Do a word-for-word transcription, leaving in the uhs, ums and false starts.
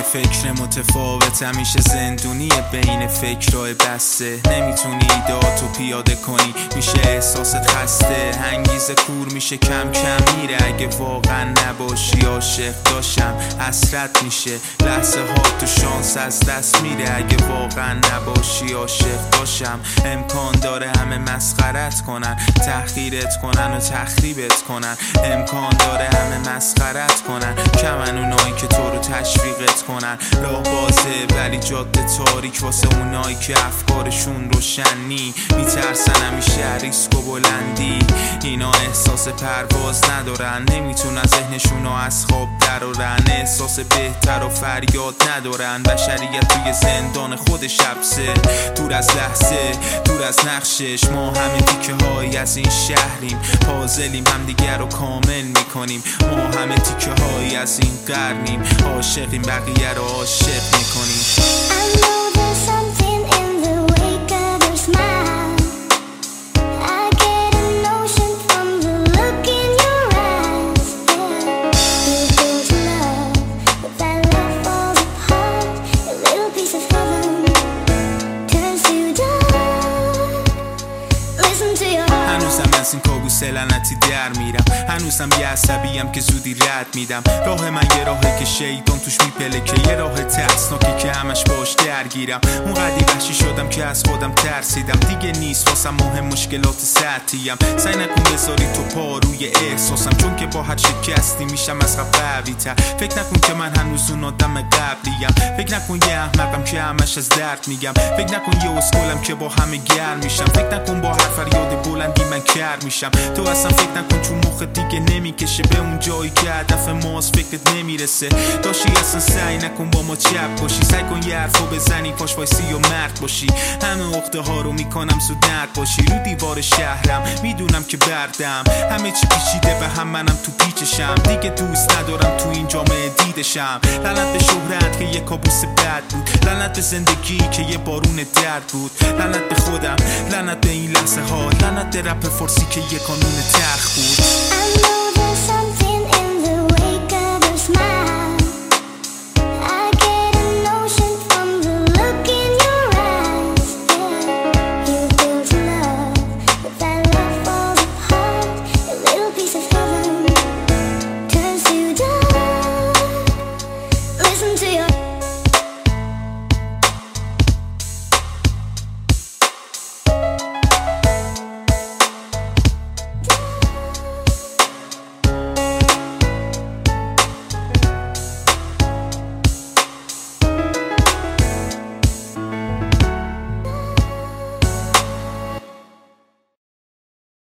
فکر متفاوت همیشه زندونیه بین فکرهای بسته. نمیتونی ایدهاتو پیاده کنی، میشه احساست خسته. انگیزه کور میشه کم کم میره اگه واقعا نباشی. عاشق داشتم حسرت میشه، لحظه ها تو شانس از دست میره اگه واقعا نباشی. عاشق داشتم امکان داره همه مسخرت کنن، تحقیرت کنن و تخریبت کنن. امکان داره همه مسخرت کنن، کمن اونایی که تو رو تشویقت کنن. راه بازه ولی جاده تاریک واسه اونایی که افکارشون روشنی. میترسن همیشه ریسک و بلندی، اینا احساس پرواز ندارن. نمیتونن ذهنشون رو از خواب درارن، احساس بهتر و فریاد ندارن. بشریت توی زندان خودش حبسه، دور از لحظه، دور از نقشش. ما همه تیکه های از این شهریم، پازلیم همدیگر رو کامل میکنیم. ما همه تیکه های از این قرنیم، عاشقیم بقیه رو عاشق میکنیم. هنوزم از این کابوس لعنتی در میرم، هنوزم یه عصبیم که زودی رد میدم. راه من یه راهه که شیطان توش میپلکه، یه راه ترسناکی که همش باش درگیرم. اون قدی وحشی شدم که از خودم ترسیدم، دیگه نیست واسم مهم مشکلات سطحیم. سعی نکن بذاری تو پا روی احساسم، چون که با هر شکستی میشم از قبل قوی‌تر. فکر نکن که من هنوز اون آدم قبلیم، فکر نکن یه احمقم که همش از درد میگم. فکر نکن یه اسکولم که با همه گرم میشم. فکر نکن با هر فریاد بلندی من کر میشم. تو اصلا فکر نکن چون مخ دیگه نمیکشه به اون جایی که هدف ماست فکرت نمیرسه. داشتی اصلا سعی نکن با ما چپ باشی، سعی کن یه حرفو بزنی پاش وایسی و مرد باشی. همه عقده ها رو میکنم زود نرد باشی. رو دیوار شهرم میدونم که بردم، همه چی پیچیده به هم، منم تو پیچشم. دیگه دوست ندارم تو این جامعه دیدشم. لعنت به شهرت که یه کابوس بد بود، لعنت به زندگی که یه بارون درد بود. لعنت به خودم، لعنت به این لحظه ها، لعنت به رپ فارسی که یه قانون تلخ بود.